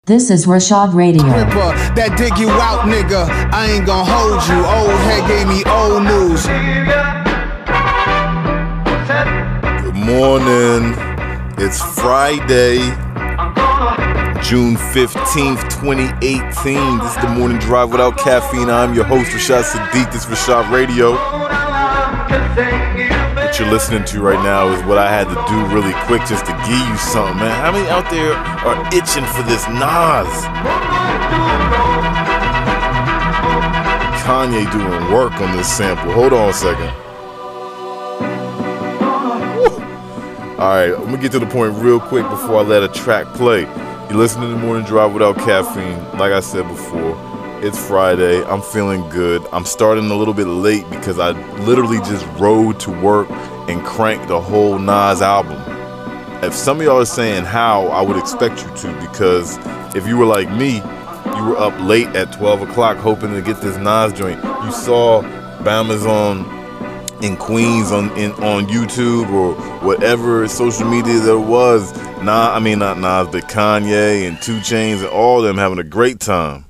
This is Rashad Radio. Ripper, that dig you out nigga, I ain't gon' hold you. Old head gave me old news. Good morning. It's Friday, June 15th, 2018. This is the Morning Drive Without Caffeine. I'm your host, Rashad Sadiq. This is Rashad Radio. What you're listening to right now is what I had to do really quick just to give you something, man. How many out there are itching for this Nas? Kanye doing work on this sample. Hold on a second. Alright, I'm gonna get to the point real quick before I let a track play. You're listening to the Morning Drive Without Caffeine. Like I said before, it's Friday. I'm feeling good. I'm starting a little bit late because I literally just rode to work and cranked the whole Nas album. If some of y'all are saying how, I would expect you to, because if you were like me, you were up late at 12 o'clock hoping to get this Nas joint. You saw Bama's in Queens on YouTube or whatever social media there was. Not Nas, but Kanye and 2 Chainz and all of them having a great time.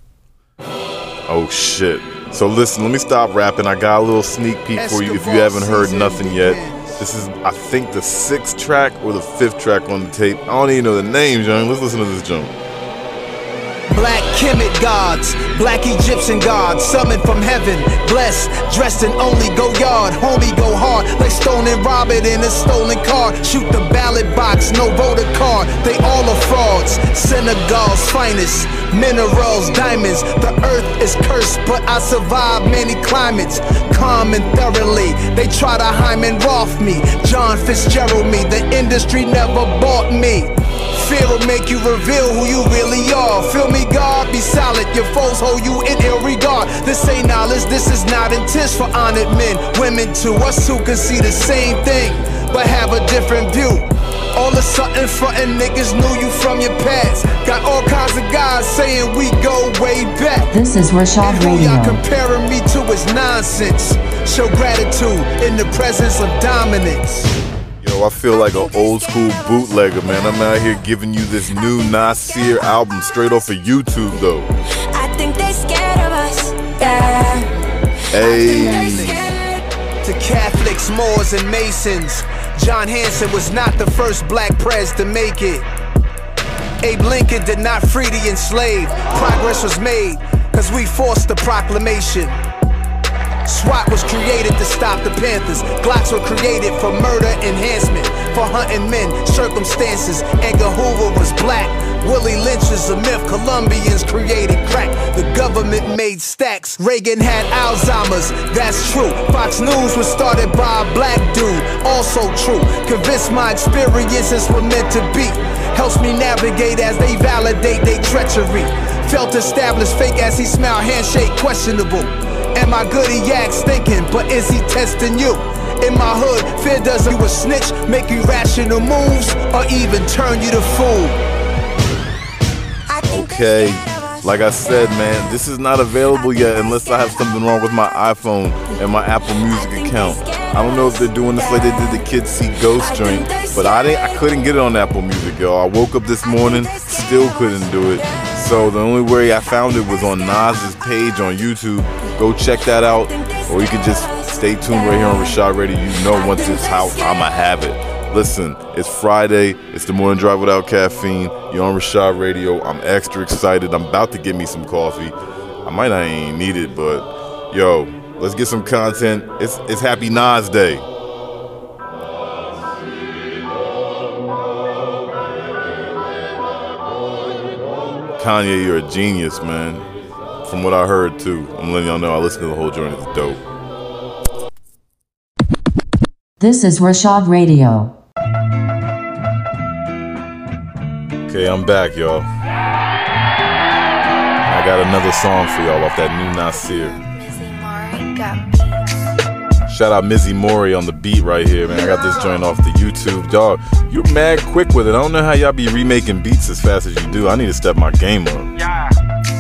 Oh shit. So listen, let me stop rapping. I got a little sneak peek for you if you haven't heard nothing yet. This is, I think, the 6th track or the 5th track on the tape. I don't even know the names, young. Let's listen to this joint. Black Kemet gods, black Egyptian gods, summoned from heaven, blessed, dressed in only go yard, homie go hard, like Stone and Robert in a stolen car, shoot the ballot box, no voter card, they all are frauds, Senegal's finest, minerals, diamonds, the earth is cursed, but I survived many climates, calm and thoroughly, they try to Hyman Roth me, John Fitzgerald me, the industry never bought me. Fear will make you reveal who you really are. Feel me, God? Be solid. Your foes hold you in ill regard. This ain't knowledge, this is not intent for honored men. Women too, us who can see the same thing, but have a different view. All of a sudden, frontin' niggas knew you from your past. Got all kinds of guys saying we go way back. This is Rashad and who Radio. y'all comparing me to is nonsense. Show gratitude in the presence of dominance. Yo, I feel like an old school bootlegger, man. I'm out here giving you this new Nasir album straight off of YouTube, though. I think they scared of us, yeah. Hey. To Catholics, Moors, and Masons, John Hanson was not the first black pres to make it. Abe Lincoln did not free the enslaved. Progress was made, cause we forced the proclamation. SWAT was created to stop the Panthers. Glocks were created for murder enhancement, for hunting men, circumstances. Edgar Hoover was black. Willie Lynch is a myth. Colombians created crack. The government made stacks. Reagan had Alzheimer's. That's true. Fox News was started by a black dude. Also true. Convinced my experiences were meant to be. Helps me navigate as they validate their treachery. Felt established, fake as he smiled, handshake questionable. Am I good at yaks thinking, but is he testing you? In my hood, fear doesn't you a snitch, make you rational moves, or even turn you to fool. Okay, like I said, man, this is not available yet unless I have something wrong with my iPhone and my Apple Music account. I don't know if they're doing this like they did the Kids See Ghost joint, but I couldn't get it on Apple Music, y'all. I woke up this morning, still couldn't do it. So the only way I found it was on Nas's page on YouTube. Go check that out, or you can just stay tuned right here on Rashad Radio. You know once it's out, I'ma have it. Listen, it's Friday. It's the Morning Drive Without Caffeine. You're on Rashad Radio. I'm extra excited. I'm about to get me some coffee. I might not even need it, but yo, let's get some content. It's Happy Nas Day. Kanye, you're a genius, man. From what I heard, too. I'm letting y'all know I listened to the whole joint. It's dope. This is Rashad Radio. Okay, I'm back, y'all. I got another song for y'all off that new Nasir. Shout out Mizzy Mori on the beat right here, man. I got this joint off the YouTube. Y'all, you're mad quick with it. I don't know how y'all be remaking beats as fast as you do. I need to step my game up. Yeah.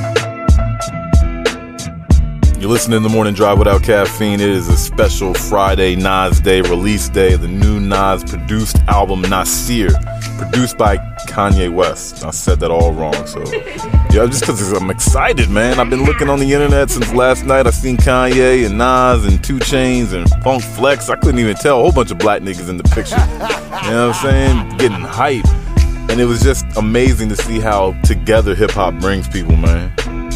You're listening to The Morning Drive Without Caffeine. It is a special Friday Nas Day, release day of the new Nas produced album Nasir, produced by Kanye West. I said that all wrong, so yeah, just because I'm excited, man. I've been looking on the internet since last night. I seen Kanye and Nas and 2 Chainz and Funk Flex. I couldn't even tell, a whole bunch of black niggas in the picture. You know what I'm saying? Getting hype. And it was just amazing to see how together hip-hop brings people, man.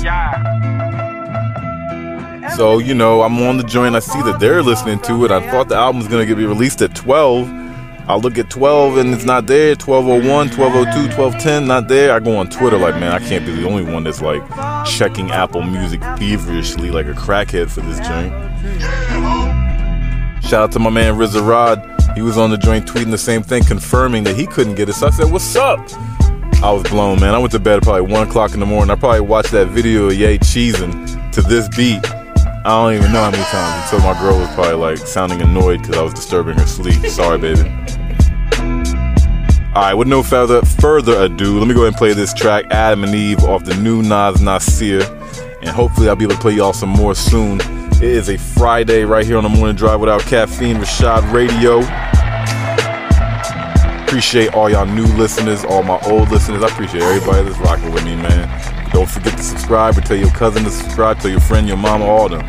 So, you know, I'm on the joint. I see that they're listening to it. I thought the album was going to be released at 12. I look at 12 and it's not there. 12:01, 12:02, 12:10, not there. I go on Twitter like, man, I can't be the only one that's like checking Apple Music feverishly like a crackhead for this joint. Shout out to my man RZA Rod. He was on the joint tweeting the same thing, confirming that he couldn't get it. So I said, what's up? I was blown, man. I went to bed at probably 1 o'clock in the morning. I probably watched that video of Ye cheesing to this beat. I don't even know how many times until my girl was probably like sounding annoyed because I was disturbing her sleep. Sorry, baby. Alright, with no further ado, let me go ahead and play this track, Adam and Eve, off the new Nas Nasir. And hopefully I'll be able to play y'all some more soon. It is a Friday right here on the Morning Drive Without Caffeine, Rashad Radio. Appreciate all y'all new listeners, all my old listeners. I appreciate everybody that's rocking with me, man. Don't forget to subscribe, or tell your cousin to subscribe, tell your friend, your mama, all them.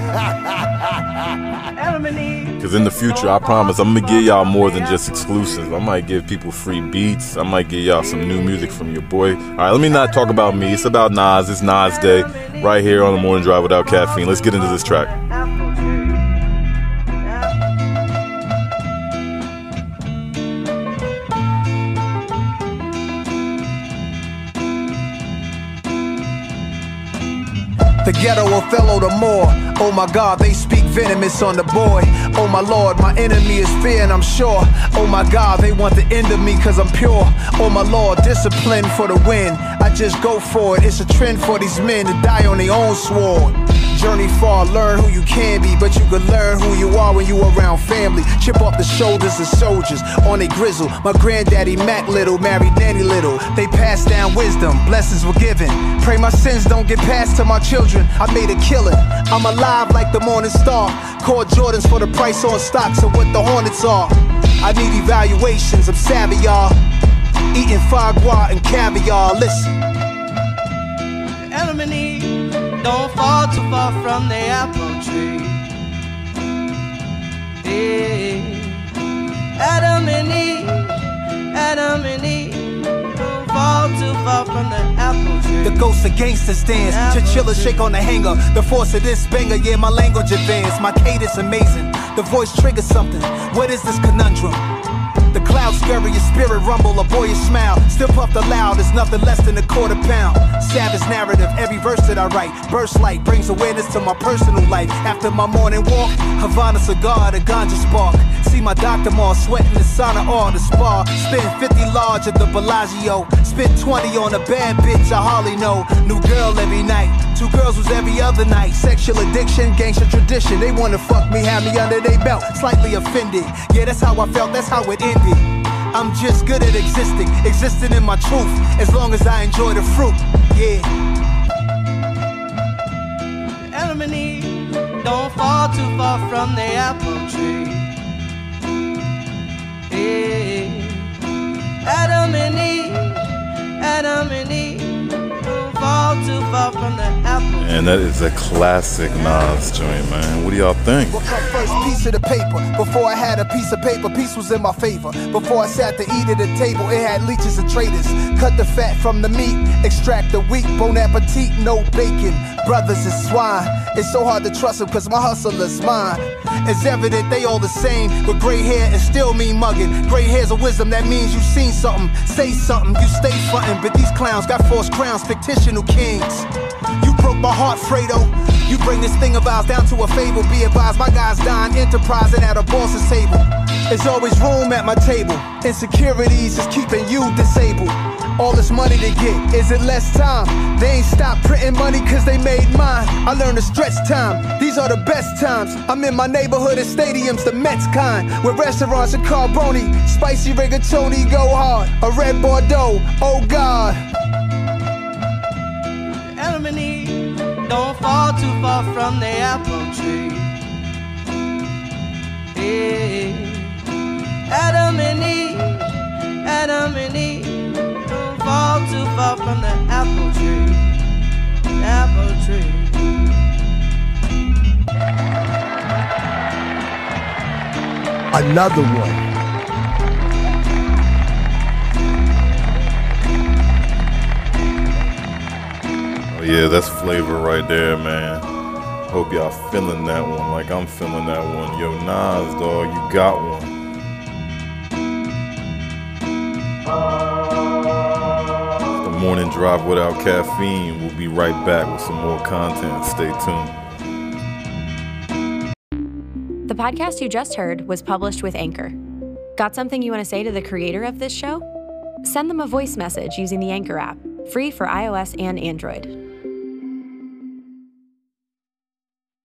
Because in the future, I promise, I'm going to give y'all more than just exclusives. I might give people free beats. I might give y'all some new music from your boy. All right, let me not talk about me. It's about Nas. It's Nas Day right here on the Morning Drive Without Caffeine. Let's get into this track. The ghetto Othello the more. Oh my God, they speak venomous on the boy. Oh my Lord, my enemy is fear and I'm sure. Oh my God, they want the end of me cause I'm pure. Oh my Lord, discipline for the win. I just go for it. It's a trend for these men to die on their own sword. Journey far, learn who you can be, but you can learn who you are when you around family. Chip off the shoulders of soldiers on a grizzle. My granddaddy Mac Little married Nanny Little. They passed down wisdom, blessings were given. Pray my sins don't get passed to my children. I made a killing. I'm alive like the morning star. Call Jordans for the price on stocks of what the Hornets are. I need evaluations, I'm savvy, y'all. Eating foie gras and caviar, listen. Adam and Eve don't fall too far from the apple tree. Hey. Adam and Eve don't fall too far from the apple tree. The ghosts of gangsters dance, chinchilla shake on the hanger. The force of this banger, yeah, my language advanced. My cadence amazing, the voice triggers something. What is this conundrum? The cloud scurry, your spirit rumble, a boyish smile. Still puffed aloud, it's nothing less than a quarter pound. Savage narrative, every verse that I write. Burst light, brings awareness to my personal life. After my morning walk, Havana cigar, the ganja spark. See my Dr. Moore sweating the sauna or the spa. Spend 50 large at the Bellagio. Spend 20 on a bad bitch I hardly know. New girl every night, 2 girls was every other night. Sexual addiction, gangster tradition. They wanna fuck me, have me under their belt. Slightly offended, yeah, that's how I felt, that's how it ended. I'm just good at existing in my truth, as long as I enjoy the fruit, yeah. Adam and Eve don't fall too far from the apple tree. Hey. Adam and Eve don't fall too far from the apple tree. And that is a classic Nas joint, man. What do y'all think? What come first, piece of the paper? Before I had a piece of paper, peace was in my favor. Before I sat to eat at the table, it had leeches and traitors. Cut the fat from the meat, extract the wheat. Bon appetit, no bacon. Brothers is swine. It's so hard to trust them cause my hustle is mine. It's evident they all the same, with gray hair and still mean mugging. Gray hair's a wisdom, that means you seen something. Say something, you stay frontin', but these clowns got false crowns, fictitional kings. You broke my heart, Fredo. You bring this thing of ours down to a fable. Be advised, my guys dying, enterprising at a boss's table. There's always room at my table. Insecurities is keeping you disabled. All this money to get, is it less time? They ain't stopped printing money cause they made mine. I learned to stretch time, these are the best times. I'm in my neighborhood and stadiums, the Mets kind. With restaurants and carboni, spicy rigatoni, go hard. A red Bordeaux, oh God. Adam and Eve don't fall too far from the apple tree. Hey. Adam and Eve from the apple tree. Apple tree. Another one. Oh yeah, that's flavor right there, man. Hope y'all feeling that one like I'm feeling that one. Yo, Nas, dog, you got one. The morning drive without caffeine. We'll be right back with some more content. Stay tuned. The podcast you just heard was published with Anchor. Got something you want to say to the creator of this show? Send them a voice message using the Anchor app, free for iOS and Android.